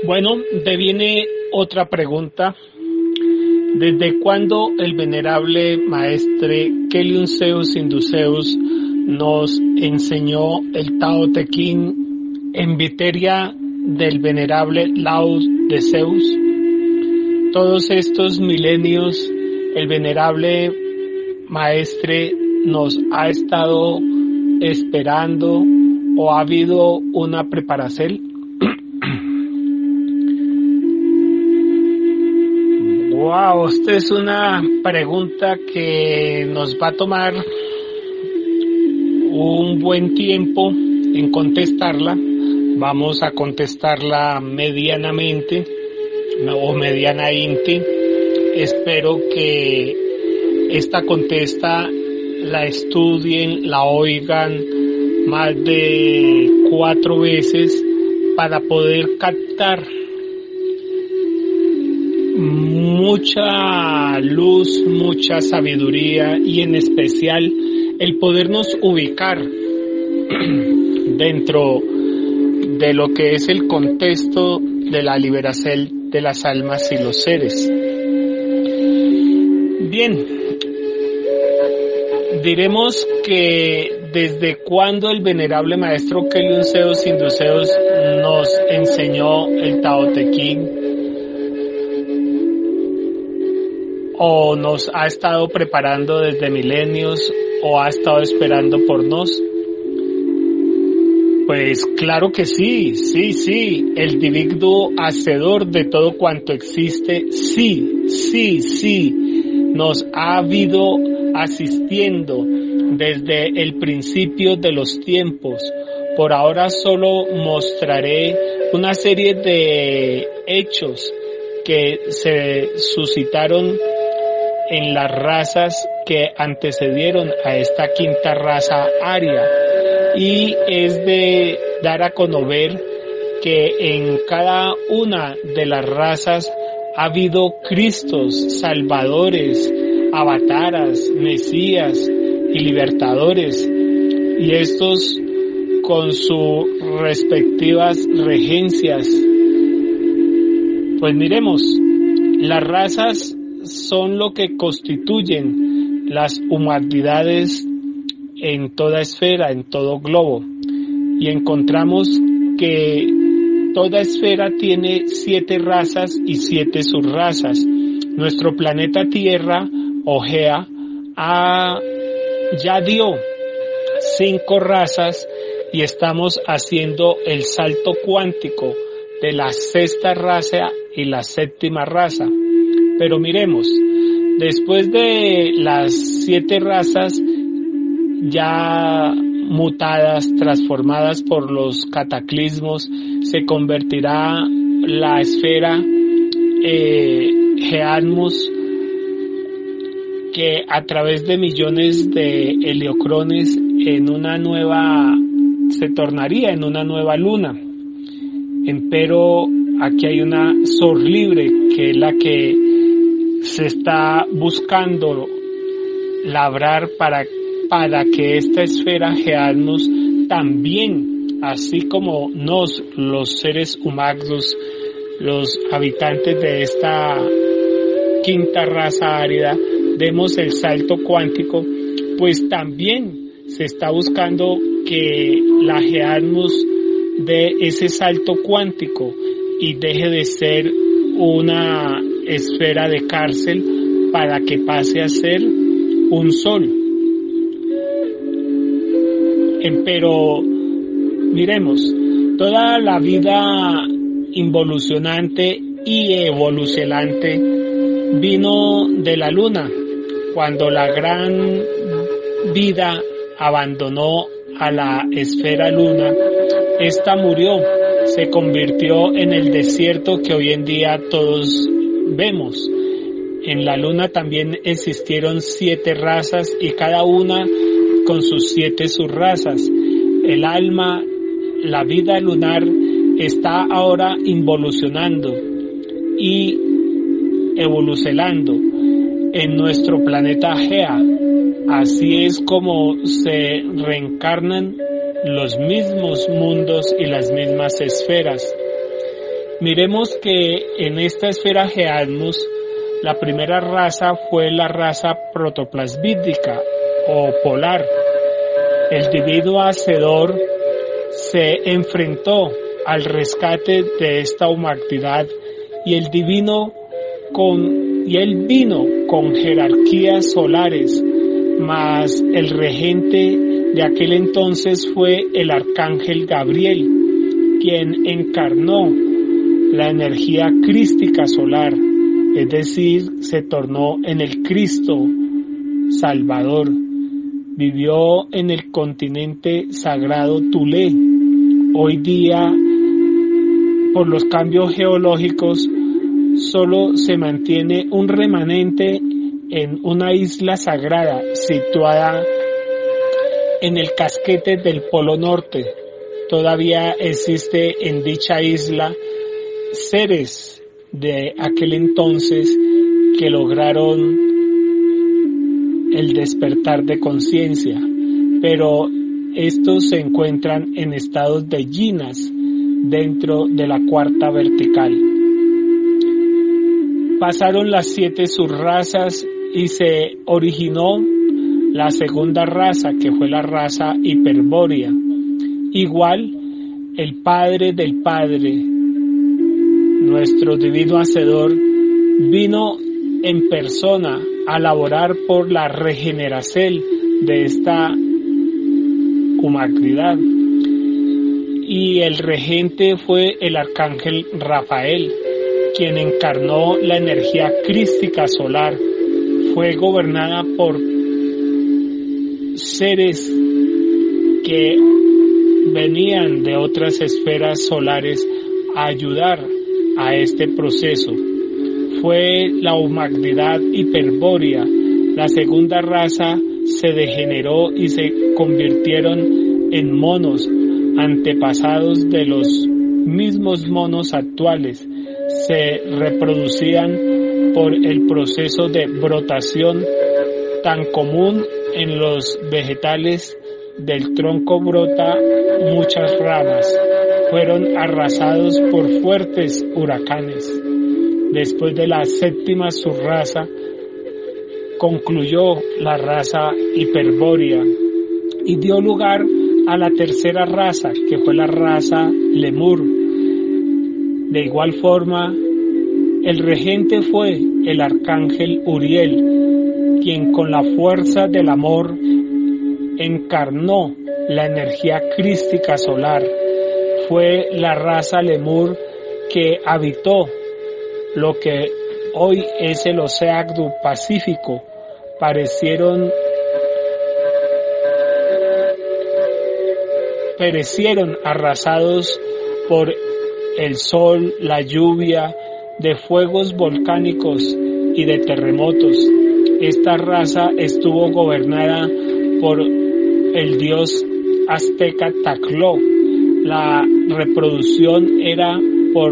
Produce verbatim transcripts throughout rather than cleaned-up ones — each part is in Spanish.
Bueno, deviene otra pregunta. ¿Desde cuándo el venerable maestre Keliun Zeus Induceus nos enseñó el Tao Te Ching en viteria del venerable Lao de Zeus? Todos estos milenios el venerable maestre nos ha estado esperando o ha habido una preparación. Wow, esta es una pregunta que nos va a tomar un buen tiempo en contestarla. Vamos a contestarla medianamente o medianamente. Espero que esta contesta la estudien, la oigan más de cuatro veces para poder captar mucha luz, mucha sabiduría y en especial el podernos ubicar dentro de lo que es el contexto de la liberación de las almas y los seres. Bien, diremos que desde cuando el venerable maestro Keliun Zeus Induceus nos enseñó el Tao Te Ching o nos ha estado preparando desde milenios o ha estado esperando por nos. Pues claro que sí, sí, sí, el Divino Hacedor de todo cuanto existe, sí, sí, sí, nos ha habido asistiendo desde el principio de los tiempos. Por ahora solo mostraré una serie de hechos que se suscitaron en las razas que antecedieron a esta quinta raza aria, y es de dar a conocer que en cada una de las razas ha habido Cristos, salvadores, avataras, mesías y libertadores, y estos con sus respectivas regencias. Pues miremos, las razas son lo que constituyen las humanidades en toda esfera, en todo globo, y encontramos que toda esfera tiene siete razas y siete subrazas. Nuestro planeta Tierra, o Gea, ha, ya dio cinco razas y estamos haciendo el salto cuántico de la sexta raza y la séptima raza. Pero miremos, después de las siete razas ya mutadas, transformadas por los cataclismos, se convertirá la esfera eh, Geatmus, que a través de millones de heliocrones en una nueva, se tornaría en una nueva luna. Empero aquí hay una Sor libre, que es la que se está buscando labrar para, para que esta esfera Geatmus también, así como nos, los seres humanos, los habitantes de esta quinta raza árida, demos el salto cuántico, pues también se está buscando que la Geatmus dé ese salto cuántico y deje de ser una esfera de cárcel para que pase a ser un sol. Pero miremos, toda la vida involucionante y evolucionante vino de la luna. Cuando la gran vida abandonó a la esfera luna, esta murió, se convirtió en el desierto que hoy en día todos vemos. En la luna también existieron siete razas y cada una con sus siete subrazas. El alma, la vida lunar, está ahora involucionando y evolucionando en nuestro planeta Gea. Así es como se reencarnan los mismos mundos y las mismas esferas. Miremos que en esta esfera Geadmus, la primera raza fue la raza protoplasmídica o polar. El divino hacedor se enfrentó al rescate de esta humanidad y el divino con y él vino con jerarquías solares, mas el regente de aquel entonces fue el arcángel Gabriel, quien encarnó la energía crística solar, es decir, se tornó en el Cristo Salvador. Vivió en el continente sagrado Tulé. Hoy día, por los cambios geológicos, solo se mantiene un remanente en una isla sagrada situada en el casquete del Polo Norte. Todavía existe en dicha isla seres de aquel entonces que lograron el despertar de conciencia, pero estos se encuentran en estados de yinas dentro de la cuarta vertical. Pasaron las siete subrazas y se originó la segunda raza, que fue la raza hiperbórea. Igual, el Padre del Padre, nuestro divino hacedor, vino en persona a laborar por la regeneración de esta humanidad. Y el regente fue el arcángel Rafael, quien encarnó la energía crística solar. Fue gobernada por seres que venían de otras esferas solares a ayudar a este proceso. Fue la humanidad hiperbórea. La segunda raza se degeneró y se convirtieron en monos, antepasados de los mismos monos actuales. Se reproducían por el proceso de brotación tan común en los vegetales. Del tronco brota muchas ramas. Fueron arrasados por fuertes huracanes. Después de la séptima subraza, concluyó la raza hiperbórea y dio lugar a la tercera raza, que fue la raza Lemur. De igual forma, el regente fue el arcángel Uriel, quien con la fuerza del amor encarnó la energía crística solar. Fue la raza Lemur que habitó lo que hoy es el Océano Pacífico. Parecieron, perecieron arrasados por el sol, la lluvia, de fuegos volcánicos y de terremotos. Esta raza estuvo gobernada por el dios azteca Tacló. La reproducción era por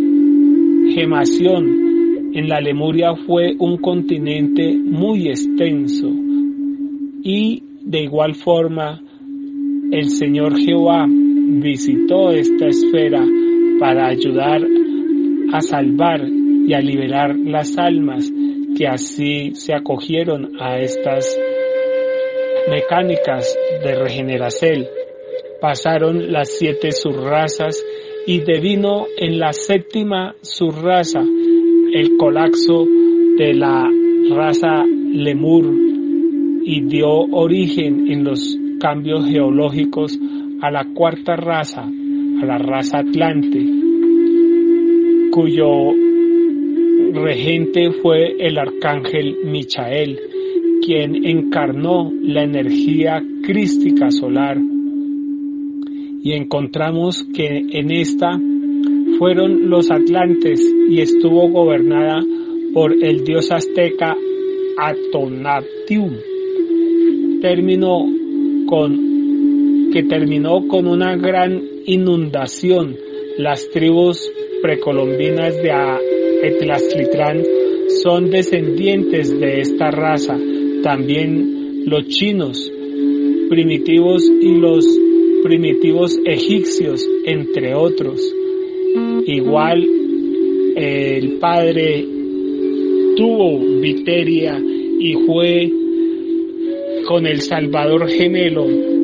gemación. En la Lemuria fue un continente muy extenso y de igual forma el Señor Jehová visitó esta esfera para ayudar a salvar y a liberar las almas que así se acogieron a estas mecánicas de regeneración. Pasaron las siete subrazas y devino en la séptima subraza el colapso de la raza Lemur y dio origen en los cambios geológicos a la cuarta raza, a la raza Atlante, cuyo regente fue el arcángel Michael, quien encarnó la energía crística solar. Y encontramos que en esta fueron los atlantes y estuvo gobernada por el dios azteca Atonatiuh, término con, que terminó con una gran inundación. Las tribus precolombinas de Etlaslitlán son descendientes de esta raza. También los chinos primitivos y los primitivos egipcios, entre otros. Igual el padre tuvo Viteria y fue con el Salvador gemelo,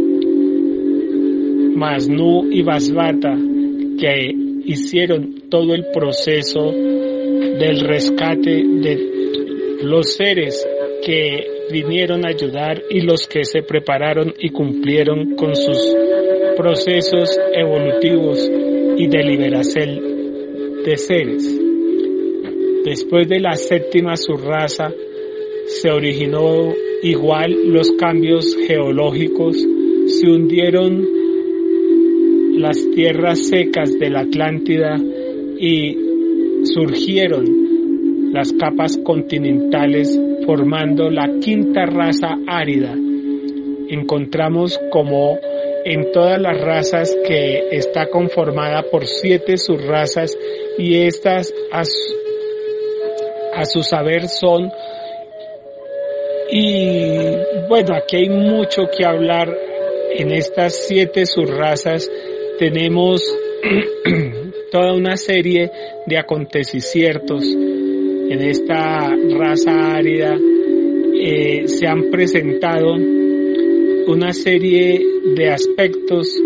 Masnú y Basbata, que hicieron todo el proceso del rescate de los seres que vinieron a ayudar y los que se prepararon y cumplieron con sus procesos evolutivos y de liberación de seres. Después de la séptima subraza se originó igual los cambios geológicos, se hundieron las tierras secas de la Atlántida y surgieron las capas continentales formando la quinta raza árida. Encontramos como en todas las razas que está conformada por siete subrazas y estas a su, a su saber son, y bueno, aquí hay mucho que hablar en estas siete subrazas. Tenemos toda una serie de acontecimientos en esta raza árida. Eh, se han presentado una serie de aspectos